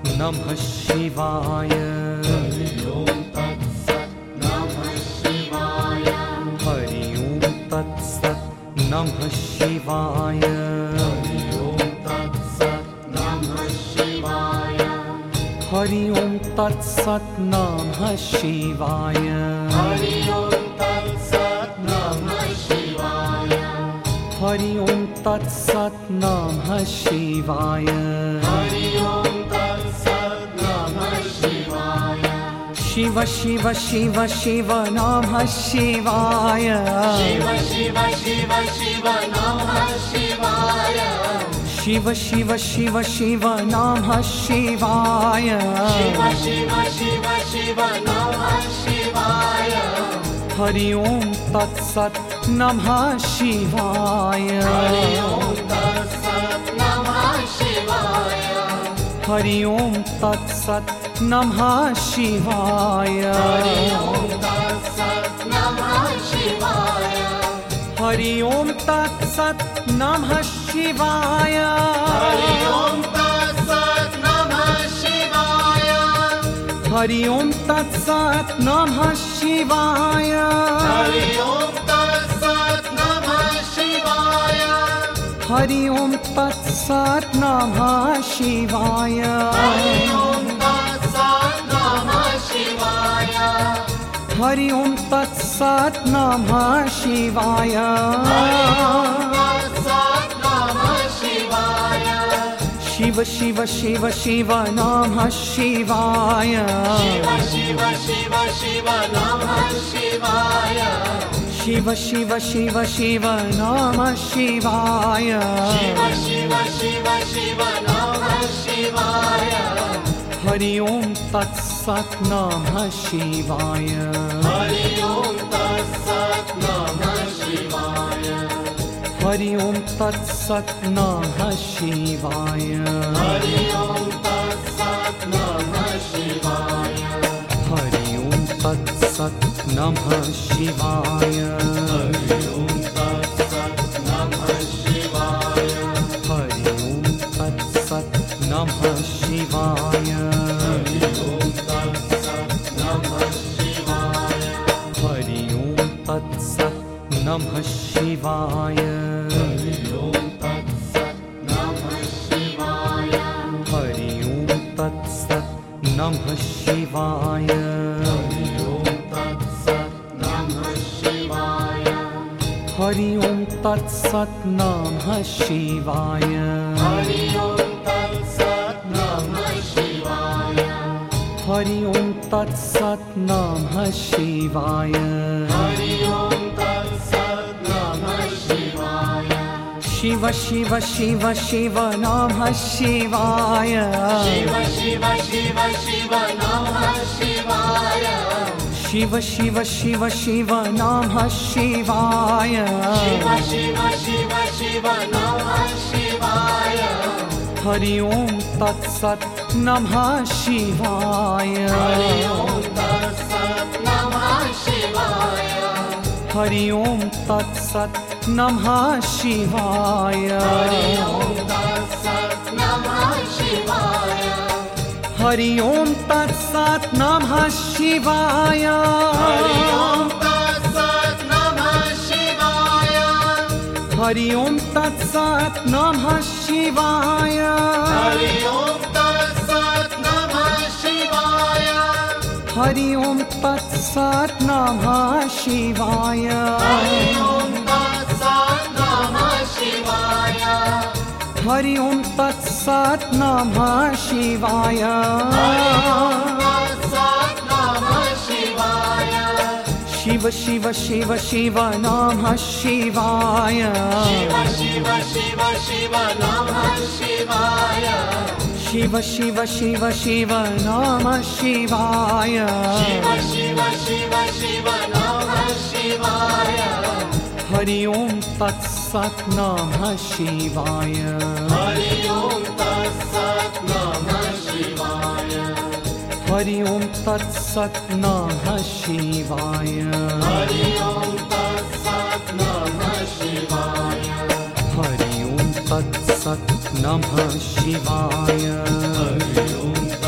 नमः शिवाय। हरि ओम तत्सत् नमः शिवाय। हरि ओम तत्सत् नमः शिवाय। हरि ओम तत्सत् नमः शिवाय। हरि ओम तत्सत् नमः शिवाय। हरि ओम तत्सत् नमः शिवाय। हरि ओम तत्सत् नमः शिवाय। हरि ओम तत्सत् नमः शिवाय। शिव शिव शिव शिव नमः शिवाय। शिव शिव शिव शिव नमः शिवाय। शिव शिव शिव शिव नमः शिवाय। शिव शिव शिव शिव नमः शिवाय। हरि ओम तत्सत् नमः शिवाय। हरि ओम तत्सत् नमः शिवाय। हरि ओम तत्सत् नमः शिवाय। हरि ओम तत्सत् नमः शिवाय। हरि ओम तत्सत् नमः शिवाय। हरि ओम तत्सत् नमः शिवाय। हरि ओम तत्सत् नमः शिवाय। हरि ओम तत्सत् नमः शिवाय। हरि ओम तत्सत् नमः शिवाय। हरि ओम तत्सत् नमः शिवाय। हरि ओम तत्सत् नमः शिवाय। हरि ओम तत्सत् नमः शिवाय। शिव शिव शिव शिव नमः शिवाय। शिव शिव शिव शिव नमः शिवाय। शिव शिव शिव शिव नमः शिवाय। शिव शिव शिव शिव नमः शिवाय। हरि ओम तत्सत् नमः शिवाय। हरि ओम तत्सत् नमः शिवाय। हरि ओम तत्सत् नमः शिवाय। हरि ओम तत्सत् नमः शिवाय। हरि ओम तत्सत् नमः शिवाय। हरि ओम तत्सत् नमः शिवाय। हरि ओम तत्सत् नमः शिवाय। हरि ओम तत्सत् नमः शिवाय। हरि ओम तत्सत् नमः शिवाय। हरि ओम तत्सत् नमः शिवाय। हरि ओम तत्सत् नमः शिवाय। हरि ओम तत्सत् नमः शिवाय। हरि ओम तत्सत् नमः शिवाय। हरि ओम तत्सत् नमः शिवाय। हरि ओम तत्सत् नमः शिवाय। हरि ओम तत्सत् नमः शिवाय। शिव शिव शिव शिव नमः शिवाय। शिव शिव शिव शिव नमः शिवाय। शिव शिव शिव शिव नमः शिवाय। शिव शिव शिव शिव नमः शिवाय। हरि ओम तत्सत् नमः शिवाय। हरि ओम तत्सत् नमः शिवाय। हरि ओम तत्सत् नमः शिवाय। हरि ओम तत्सत् नमः शिवाय। हरि ओम तत्सत् नमः शिवाय। हरि ओम तत्सत् नमः शिवाय। हरि ओम तत्सत् नमः शिवाय। हरि ओम तत्सत् नमः शिवाय। हरि ओम तत्सत् नमः शिवाय। हरि ओम तत्सत् नमः शिवाय। हरि ओम तत्सत् नमः शिवाय। हरि ओम तत्सत् नमः शिवाय। शिव शिव शिव शिव नमः शिवाय। शिव शिव शिव शिव नमः शिवाय। शिव शिव शिव शिव नमः शिवाय। शिव शिव शिव शिव नमः शिवाय। हरि ओम तत्सत् नमः शिवाय। हरि ओम तत्सत् नमः शिवाय। हरि ओम तत्सत् नमः शिवाय। हरि ओम तत्सत् नमः शिवाय। हरि ओम तत्सत् नमः शिवाय। हरि ओम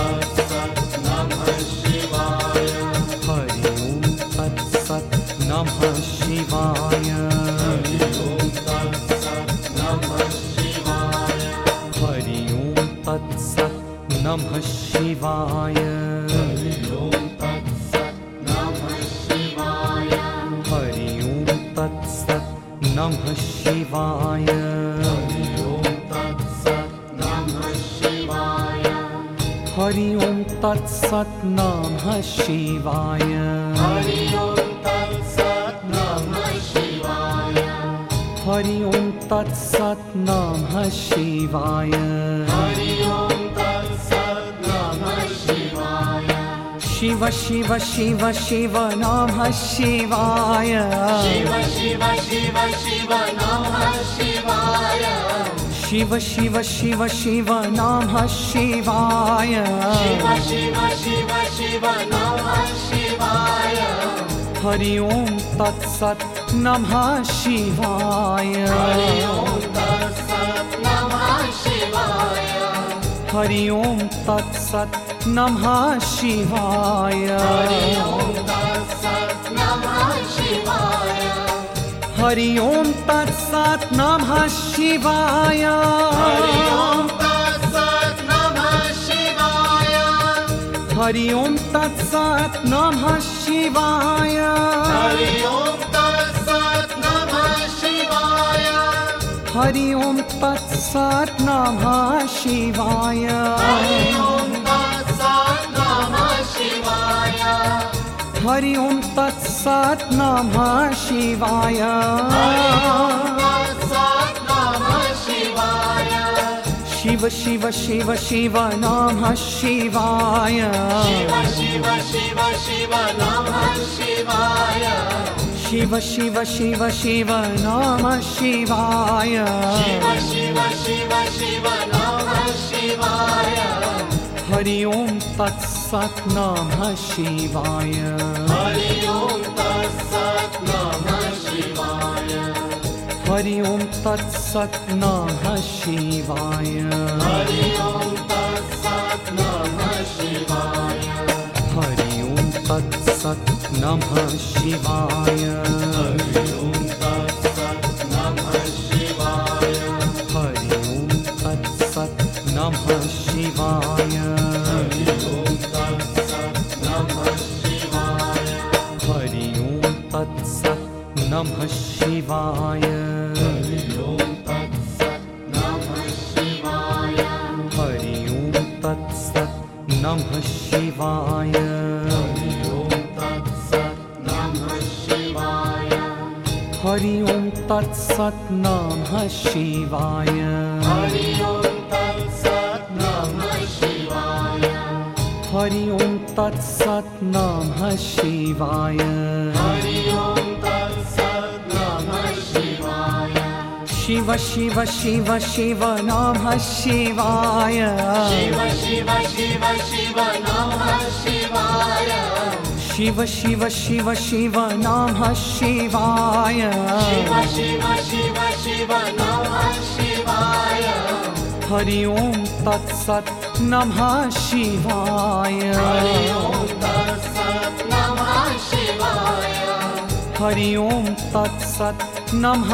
नमः शिवाय हरि ओम तत्सत् नमः शिवाय हरि ओम तत्सत् नमः शिवाय हरि ओम तत्सत् नमः शिवाय हरि ओम तत्सत् नमः शिवाय हरि ओम तत्सत् नमः शिवाय हरि ओम तत्सत् नमः शिवाय हरि ओम तत्सत् नमः शिवाय शिव शिव शिव शिव नमः शिवाय शिव शिव शिव शिव नमः शिवाय शिव शिव शिव शिव नमः शिवाय शिव शिव शिव शिव नमः शिवाय हरि ओम तत्सत् नमः शिवाय हरि ओम तत्सत् नमः शिवाय हरि ओम तत्सत् नमः शिवाय हरि ओम तत्सत् नमः शिवाय हरि ओम तत्सत् नमः शिवाय हरि ओम तत्सत् नमः शिवाय हरि ओम तत्सत् नमः शिवाय हरि ओम तत्सत् नमः शिवाय हरि ओम तत्सत् नमः शिवाय हरि ओम तत्सत् नमः शिवाय हरि ओम तत्सत् नमः शिवाय तत्सत् नमः शिवाय शिव शिव शिव शिव नमः शिवाय शिव शिव शिव शिव नमः शिवाय शिव शिव शिव शिव नमः शिवाय शिव शिव शिव शिव नमः शिवाय हरि ओम तत्सत् नमः शिवाय हरि ओम तत्सत् नमः शिवाय हरि ओम तत्सत् नमः शिवाय हरि ओम तत्सत् नमः शिवाय हरि ओम तत्सत् नमः शिवाय हरि ओम तत्सत् नमः शिवाय हरि ओम तत्सत् नमः शिवाय हरि ओम तत्सत् नमः शिवाय हरि ओम तत्सत् नमः शिवाय हरि ओम तत्सत् नमः शिवाय हरि ओम तत्सत् नमः शिवाय हरि ओम तत्सत् नमः शिवाय हरि ओम तत्सत् नमः शिवाय हरि ओम तत्सत् नमः शिवाय हरि ओम तत्सत् नमः शिवाय हरि ओम तत्सत् नमः शिवाय शिव शिव शिव शिव नमः शिवाय शिव शिव शिव शिव नमः शिवाय शिव शिव शिव शिव नमः शिवाय शिव शिव शिव शिव नमः शिवाय हरि ओम तत्सत् नमः शिवाय हरि ओम तत्सत् नमः शिवाय हरि ओम तत्सत् नमः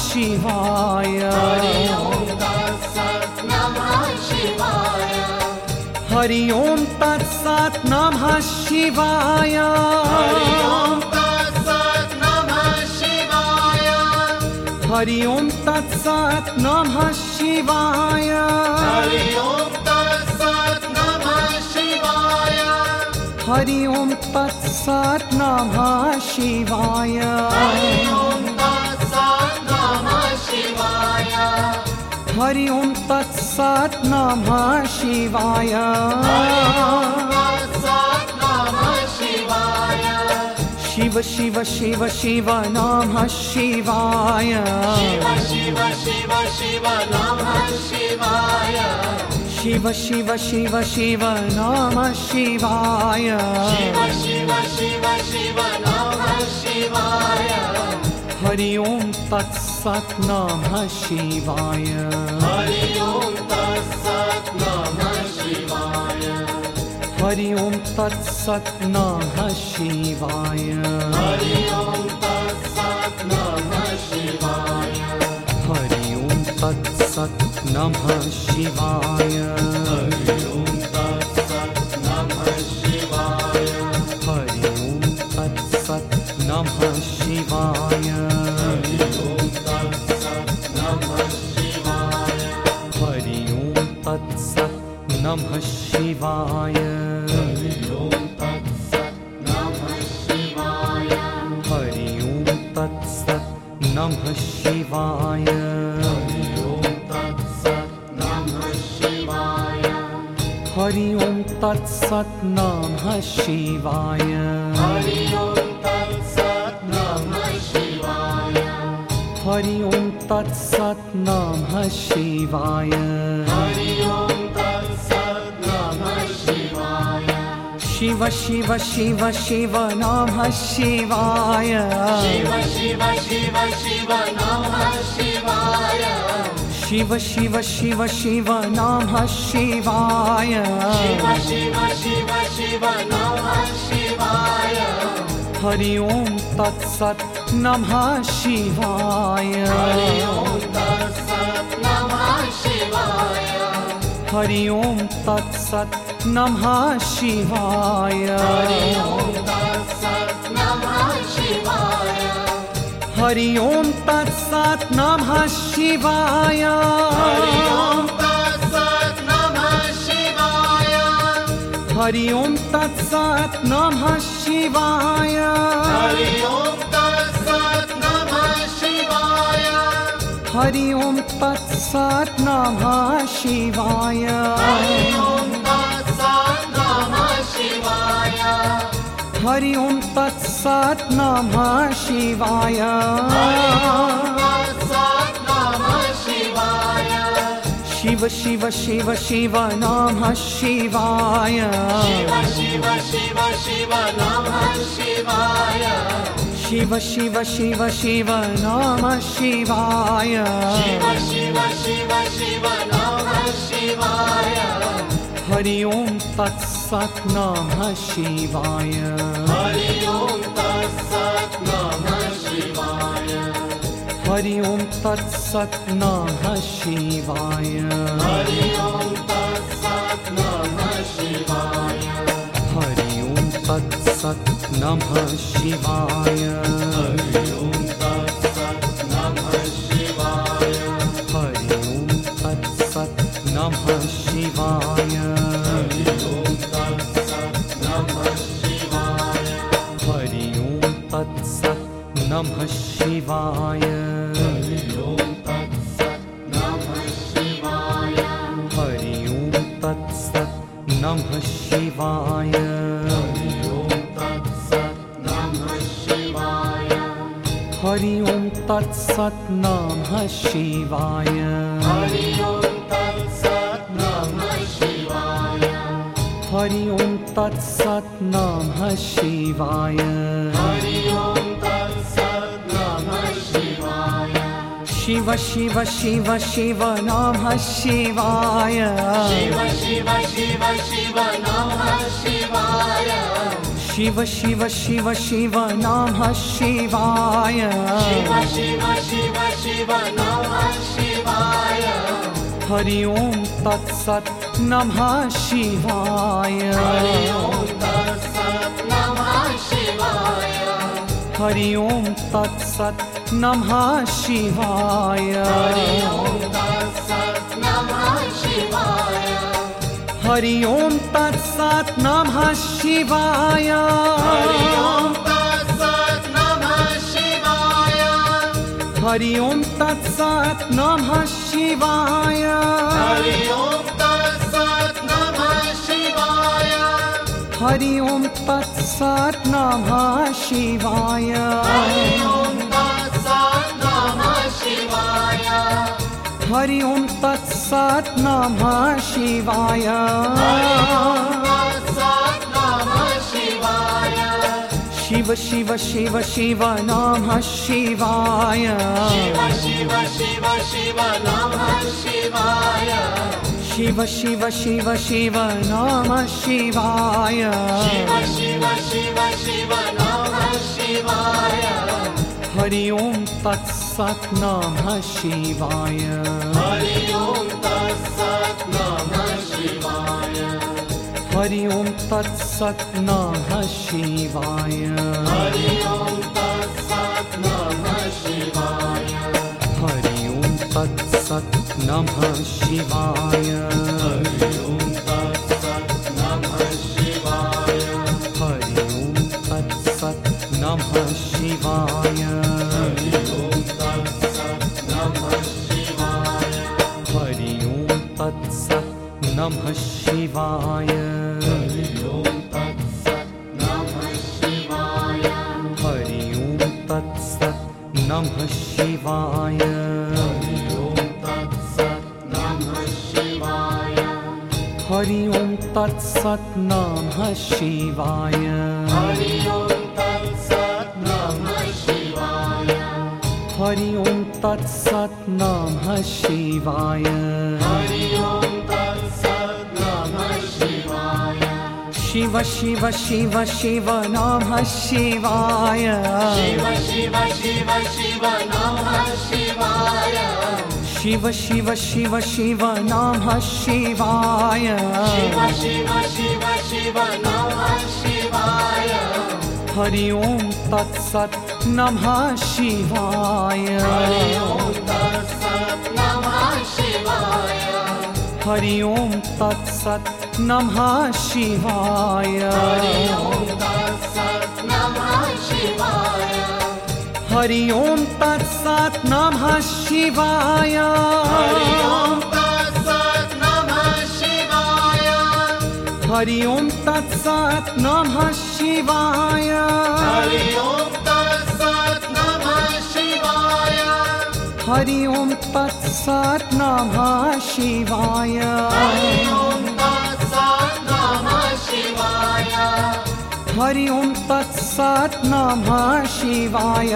शिवाय हरि ओम तत्सत् नमः शिवाय हरि ओम तत्सत् नमः शिवाय हरि ओम तत्सत् नमः शिवाय हरि ओम तत्सत् नमः शिवाय हरि ओम तत्सत् नमः शिवाय हरि ओम तत्सत् नमः शिवाय हरि ओम तत्सत् नमः शिवाय हरि ओम तत्सत् नमः शिवाय तत्सत् नमः शिवाय शिव शिव शिव शिव नमः शिवाय शिव शिव शिव शिव नमः शिवाय शिव शिव शिव शिव नमः शिवाय शिव शिव शिव शिव नमः शिवाय हरि ओम तत्सत् नमः शिवाय हरि ओम तत्सत् नमः शिवाय हरि ओम तत्सत् नमः शिवाय हरि ओम तत्सत् नमः शिवाय हरि ओम तत्सत् नमः शिवाय हरि ओम तत्सत् शिवाय हरि ओम तत्सत् नमः शिवाय हरि ओम तत्सत् नमः शिवाय हरि ओम तत्सत् नमः शिवाय हरि ओम तत्सत् नमः शिवाय हरि ओम तत्सत् नमः शिवाय हरि ओम तत्सत् नमः शिवाय हरि ओम तत्सत् नमः शिवाय शिव शिव शिव शिव नमः शिवाय शिव शिव शिव शिव नमः शिवाय शिव शिव शिव शिव नमः शिवाय शिव शिव शिव शिव नमः शिवाय हरि ओम तत्सत् नमः शिवाय हरि ओम तत्सत् नमः शिवाय हरि ओम तत्सत् नमः शिवाय हरि ओम तत्सत् नमः शिवाय हरि ओम तत्सत् नमः शिवाय हरि ओम तत्सत् नमः शिवाय हरि ओम तत्सत् नमः शिवाय हरि ओम तत्सत् नमः शिवाय हरि ओम तत्सत् नमः शिवाय हरि ओम तत्सत् नमः शिवाय हरि ओम तत्सत् नमः शिवाय तत्सत् नमः शिवाय शिव शिव शिव शिव नमः शिवाय शिव शिव शिव शिव नमः शिवाय शिव शिव शिव शिव नमः शिवाय शिव शिव शिव शिव नमः शिवाय हरि ओम तत्सत् नमः शिवाय हरि ओम तत्सत् नमः शिवाय हरि ओम तत्सत् नमः शिवाय हरि ओम तत्सत् नमः शिवाय हरि ओम तत्सत् नमः शिवाय हरि ओम तत्सत् नमः शिवाय हरि ओम तत्सत् नमः शिवाय हरि ओम तत्सत् नमः शिवाय हरि ओम तत्सत् नमः शिवाय हरि ओम तत्सत् नमः शिवाय हरि ओम तत्सत् नमः शिवाय हरि ओम तत्सत् नमः शिवाय हरि ओम तत्सत् नमः शिवाय हरि ओम तत्सत् नमः शिवाय हरि ओम तत्सत् नमः शिवाय हरि ओम तत्सत् नमः शिवाय शिव शिव शिव शिव नमः शिवाय शिव शिव शिव शिव नमः शिवाय शिव शिव शिव शिव नमः शिवाय शिव शिव शिव शिव नमः शिवाय हरि ओम तत्सत् नमः शिवाय हरि ओम तत्सत् नमः शिवाय हरि ओम तत्सत् नमः शिवाय हरि ओम तत्सत् नमः शिवाय हरि ओम तत्सत् नमः शिवाय हरि ओम तत्सत् नमः शिवाय हरि ओम तत्सत् नमः शिवाय हरि ओम तत्सत् नमः शिवाय हरि ओम तत्सत् नमः शिवाय हरि ओम तत्सत् नमः शिवाय हरि ओम तत्सत् नमः शिवाय तत्सत् नमः शिवाय शिव शिव शिव शिव नमः शिवाय शिव शिव शिव शिव नमः शिवाय शिव शिव शिव शिव नमः शिवाय शिव शिव शिव शिव नमः शिवाय हरि ओम तत्सत् नमः शिवाय हरि ओम तत्सत् नमः शिवाय हरि ओम तत्सत् नमः शिवाय हरि ओम तत्सत् नमः शिवाय हरि ओम तत्सत् नमः शिवाय हरि ओम तत्सत् नमः शिवाय हरि ओम तत्सत् नमः शिवाय हरि ओम तत्सत् नमः शिवाय हरि ओम तत्सत् नमः शिवाय हरि ओम तत्सत् नमः शिवाय हरि ओम तत्सत् नमः शिवाय हरि ओम तत्सत् नमः शिवाय हरि ओम तत्सत् नमः शिवाय शिव शिव शिव शिव नमः शिवाय शिव शिव शिव शिव नमः शिवाय शिव शिव शिव शिव नमः शिवाय शिव शिव शिव शिव नमः शिवाय हरि ओम तत्सत् नमः शिवाय हरि ओम तत्सत् नमः शिवाय हरि ओम तत्सत् नमः शिवाय हरि ओम तत्सत् नमः शिवाय हरि ओम तत्सत् नमः शिवाय हरि ओम तत्सत् नमः शिवाय हरि ओम तत्सत् नमः शिवाय हरि ओम तत्सत् नमः शिवाय हरि ओम तत्सत् नमः शिवाय हरि ओम तत्सत् नमः शिवाय हरि ओम तत्सत् नमः शिवाय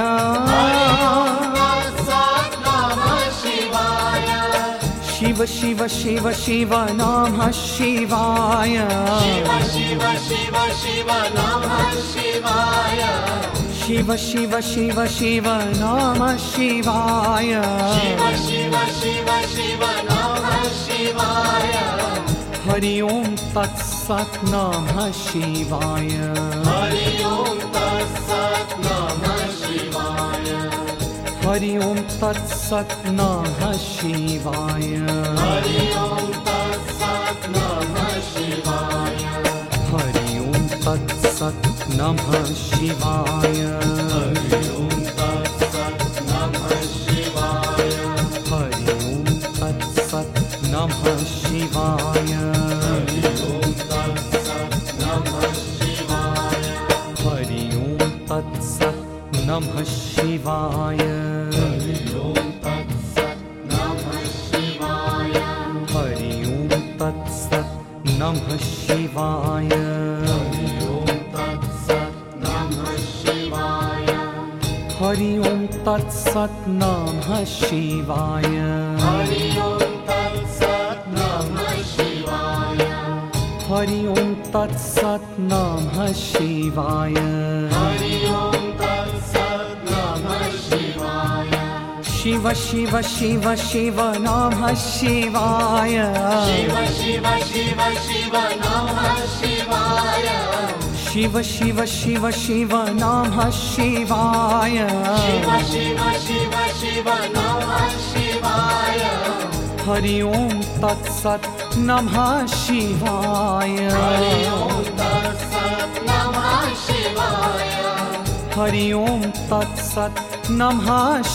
तत्सत् नमः शिवाय शिव शिव शिव शिव नमः शिवाय शिव शिव शिव शिव नमः शिवाय शिव शिव शिव शिव नमः शिवाय शिव शिव शिव शिव नमः शिवाय हरि ओम तत्सत् नमः शिवाय हरि ओम तत्सत् नमः शिवाय हरि ओम तत्सत् नमः शिवाय हरि ओम तत्सत् नमः शिवाय हरि ओम तत्सत् नमः शिवाय हरि ओम तत्सत् नमः शिवाय हरि ओम तत्सत् नमः शिवाय हरि ओम तत्सत् नमः शिवाय हरि ओम तत्सत् नमः शिवाय हरि ओम तत्सत् नमः शिवाय हरि ओम तत्सत् नमः शिवाय हरि ओम तत्सत् नमः शिवाय हरि ओम तत्सत् नमः शिवाय हरि ओम तत्सत् नमः शिवाय हरि ओम तत्सत् नमः शिवाय हरि ओम तत्सत् नमः शिवाय शिव शिव शिव शिव नमः शिवाय शिव शिव शिव शिव नमः शिवाय शिव शिव शिव शिव नमः शिवाय शिव शिव शिव शिव नमः शिवाय हरि ओम तत्सत् नमः शिवाय हरि ओम तत्सत् नमः शिवाय हरि ओम तत्सत् नमः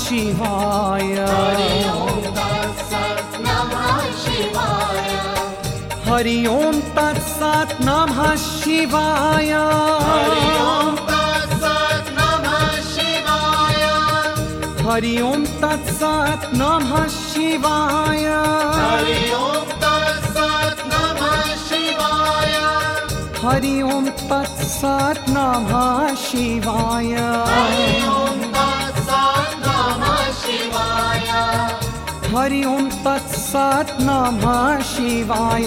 शिवाय हरि ओम तत्सत् नमः शिवाय हरि ओम तत्सत् नमः शिवाय हरि ओम तत्सत् नमः शिवाय हरि ओम तत्सत् नमः शिवाय हरि ओम तत्सत् नमः शिवाय हरि ओम तत्सत् नमः शिवाय हरि ओम तत्सत् नमः शिवाय हरि ओम तत्सत् नमः शिवाय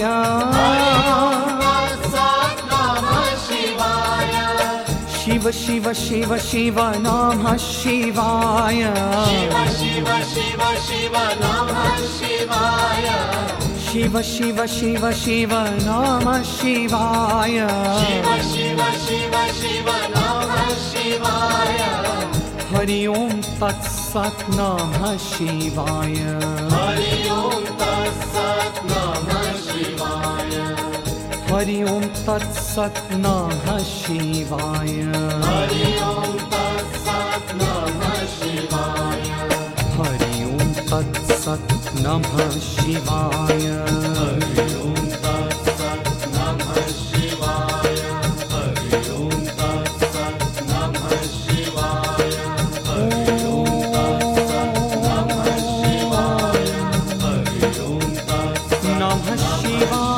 तत्सत् नमः शिवाय शिव शिव शिव शिव नमः शिवाय शिव शिव शिव शिव नमः शिवाय शिव शिव शिव शिव नमः शिवाय शिव शिव शिव शिव नमः शिवाय हरि ओम तत्सत् नमः शिवाय हरि ओम तत्सत् नमः शिवाय हरि ओम तत्सत् नमः शिवाय हरि ओम तत्सत् नमः शिवाय हरि ओम तत्सत् नमः शिवाय हरि ओम तत्सत् नमः नमः शिवाय